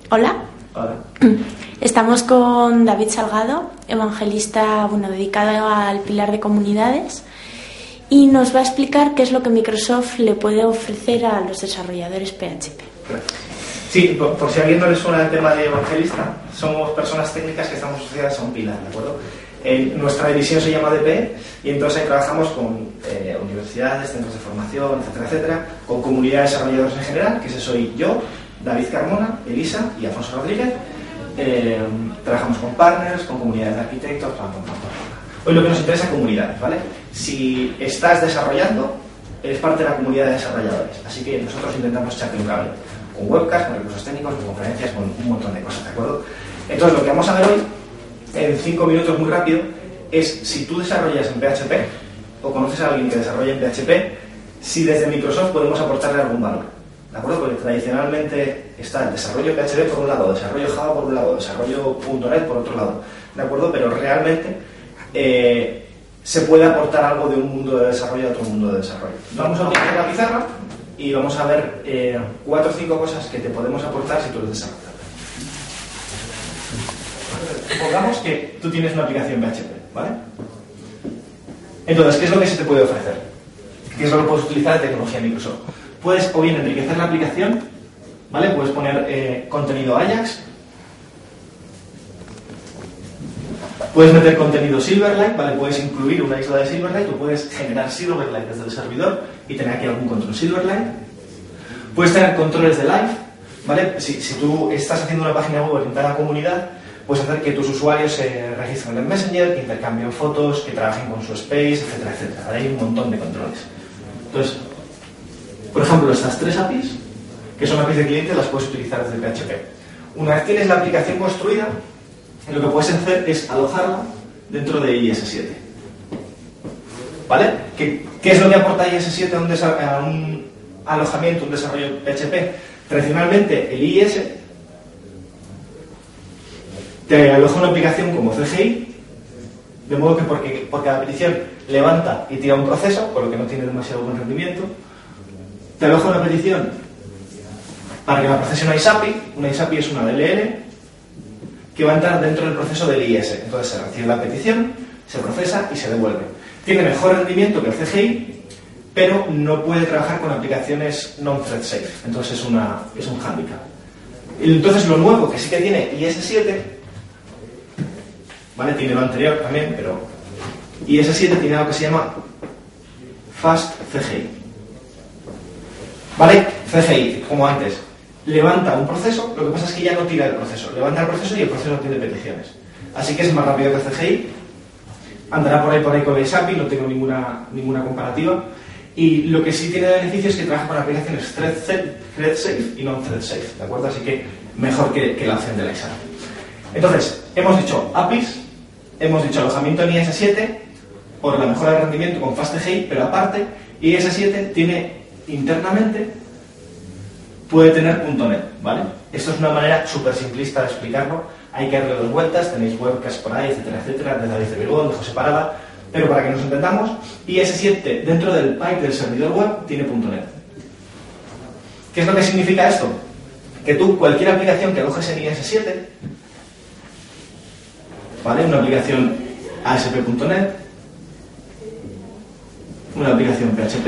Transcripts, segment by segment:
Hola. Hola. Estamos con David Salgado, evangelista dedicado al pilar de comunidades, y nos va a explicar qué es lo que Microsoft le puede ofrecer a los desarrolladores PHP. Sí, por si a alguien no le suena el tema de evangelista, somos personas técnicas que estamos asociadas a un pilar, ¿de acuerdo? Nuestra división se llama DP y entonces ahí trabajamos con universidades, centros de formación, etcétera, etcétera, con comunidades de desarrolladores en general, que ese soy yo, David Carmona, Elisa y Alfonso Rodríguez. Trabajamos con partners, con comunidades de arquitectos, Hoy lo que nos interesa es comunidades, ¿vale? Si estás desarrollando, eres parte de la comunidad de desarrolladores, así que nosotros intentamos echarte un cable, con webcasts, con recursos técnicos, con conferencias, con un montón de cosas, ¿de acuerdo? Entonces lo que vamos a ver hoy, en 5 minutos muy rápido, es si tú desarrollas en PHP, o conoces a alguien que desarrolla en PHP, si desde Microsoft podemos aportarle algún valor, ¿de acuerdo? Porque tradicionalmente está el desarrollo PHP por un lado, desarrollo Java por un lado, desarrollo .NET por otro lado, ¿de acuerdo? Pero realmente se puede aportar algo de un mundo de desarrollo a otro mundo de desarrollo. Vamos a utilizar la pizarra y vamos a ver 4 o 5 cosas que te podemos aportar si tú eres desarrollador. Supongamos que tú tienes una aplicación PHP, ¿vale? Entonces, ¿qué es lo que se te puede ofrecer? ¿Qué es lo que puedes utilizar de tecnología Microsoft? Puedes o bien enriquecer la aplicación, ¿vale? Puedes poner contenido Ajax, puedes meter contenido Silverlight, ¿vale? Puedes incluir una isla de Silverlight, o puedes generar Silverlight desde el servidor y tener aquí algún control Silverlight. Puedes tener controles de live, ¿vale? Si tú estás haciendo una página web orientada a la comunidad, puedes hacer que tus usuarios se registren en Messenger, que intercambien fotos, que trabajen con su space, etcétera, etcétera. Hay un montón de controles. Entonces, por ejemplo, estas 3 APIs, que son APIs de cliente, las puedes utilizar desde PHP. Una vez tienes la aplicación construida, lo que puedes hacer es alojarla dentro de IS7. ¿Vale? ¿Qué es lo que aporta IS7 a un alojamiento, un desarrollo PHP? Tradicionalmente, el IIS te aloja una aplicación como CGI, de modo que por cada petición levanta y tira un proceso, por lo que no tiene demasiado buen rendimiento. Te aloja una petición para que la procese una ISAPI. Una ISAPI es una DLL que va a entrar dentro del proceso del IIS. Entonces se recibe la petición, se procesa y se devuelve. Tiene mejor rendimiento que el CGI, pero no puede trabajar con aplicaciones non-thread safe. Entonces es un hándicap. Entonces lo nuevo que sí que tiene IS7, ¿vale? Tiene lo anterior también, pero IS7 tiene algo que se llama Fast CGI. ¿Vale? CGI, como antes, levanta un proceso, lo que pasa es que ya no tira el proceso. Levanta el proceso y el proceso no tiene peticiones. Así que es más rápido que CGI. Andará por ahí con el SAPI, no tengo ninguna comparativa. Y lo que sí tiene de beneficio es que trabaja con aplicaciones thread safe y non-thread safe, ¿de acuerdo? Así que mejor que la opción de la ISAPI. Entonces, hemos dicho APIs, hemos dicho alojamiento en IS7 por la mejora de rendimiento con FastGI, pero aparte, IS7 tiene internamente, puede tener .NET, ¿vale? Esto es una manera súper simplista de explicarlo. Hay que darle 2 vueltas, tenéis webcasts por ahí, etcétera, etcétera, de David Virgón, de José Parada, pero para que nos entendamos, IS7 dentro del pipe del servidor web tiene .NET. ¿Qué es lo que significa esto? Que tú, cualquier aplicación que alojes en IS7, ¿vale? Una aplicación ASP.NET, una aplicación PHP,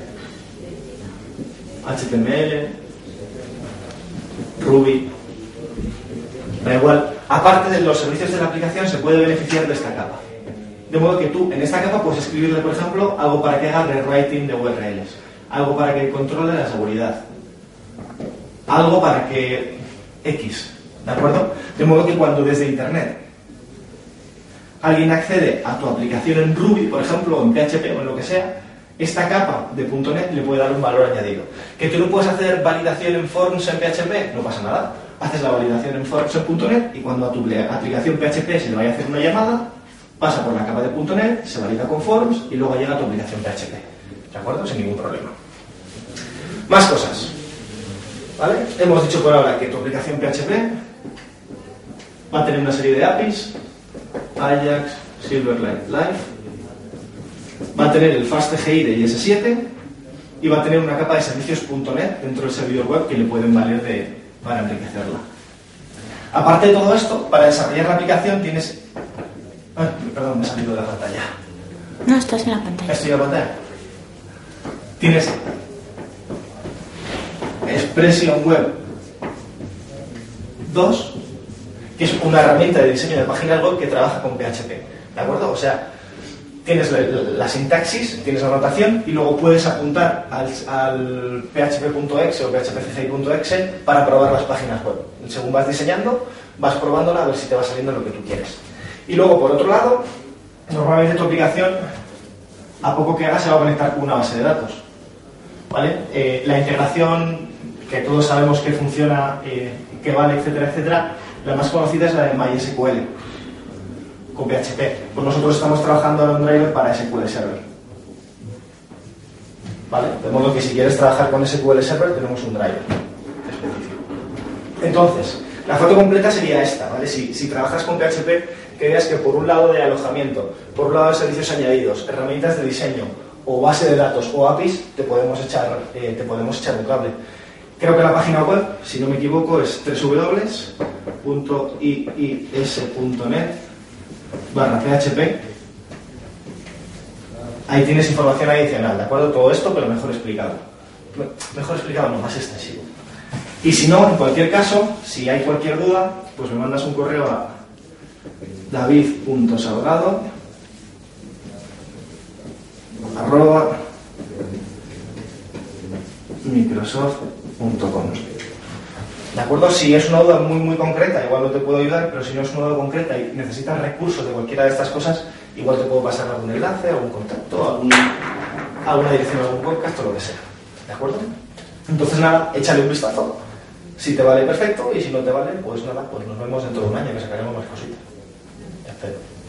HTML, Ruby, da igual. Aparte de los servicios de la aplicación, se puede beneficiar de esta capa. De modo que tú, en esta capa, puedes escribirle, por ejemplo, algo para que haga rewriting de URLs, algo para que controle la seguridad, algo para que X, ¿de acuerdo? De modo que cuando desde Internet alguien accede a tu aplicación en Ruby, por ejemplo, o en PHP o en lo que sea, esta capa de .NET le puede dar un valor añadido. ¿Que tú no puedes hacer validación en forms en PHP? No pasa nada. Haces la validación en forms en .NET y cuando a tu aplicación PHP se le vaya a hacer una llamada, pasa por la capa de .NET, se valida con forms y luego llega a tu aplicación PHP. ¿De acuerdo? Sin ningún problema. Más cosas. ¿Vale? Hemos dicho por ahora que tu aplicación PHP va a tener una serie de APIs, Ajax, Silverlight Live, va a tener el FastGI de IS7 y va a tener una capa de servicios .NET dentro del servidor web que le pueden valer para enriquecerla. Aparte de todo esto, para desarrollar la aplicación tienes... perdón, me he salido de la pantalla. No, estás en la pantalla. Estoy en la pantalla. Tienes Expression Web 2, que es una herramienta de diseño de páginas web que trabaja con PHP, ¿de acuerdo? O sea, tienes la sintaxis, tienes la notación y luego puedes apuntar al php.exe o phpcci.exe para probar las páginas web. Según vas diseñando, vas probándola a ver si te va saliendo lo que tú quieres. Y luego, por otro lado, normalmente tu aplicación, a poco que hagas, se va a conectar con una base de datos, ¿vale? La integración, que todos sabemos que funciona, que vale, etcétera, etcétera, la más conocida es la de MySQL con PHP. Pues nosotros estamos trabajando en un driver para SQL Server, ¿vale? De modo que si quieres trabajar con SQL Server tenemos un driver específico. Entonces, la foto completa sería esta, ¿vale? Si trabajas con PHP, que veas que por un lado de alojamiento, por un lado de servicios añadidos, herramientas de diseño, o base de datos, o APIs, te podemos echar un cable. Creo que la página web, si no me equivoco, es www.iis.net/php. Ahí tienes información adicional, ¿de acuerdo? Todo esto, pero mejor explicado. Mejor explicado, no, más extensivo. Y si no, en cualquier caso, si hay cualquier duda, pues me mandas un correo a david.salgado@microsoft.com. ¿De acuerdo? Si es una duda muy concreta, igual no te puedo ayudar, pero si no es una duda concreta y necesitas recursos de cualquiera de estas cosas, igual te puedo pasar algún enlace, algún contacto, alguna dirección a algún podcast o lo que sea. ¿De acuerdo? Entonces nada, échale un vistazo. Si te vale, perfecto, y si no te vale, pues nada, pues nos vemos dentro de un año que sacaremos más cositas. Espero.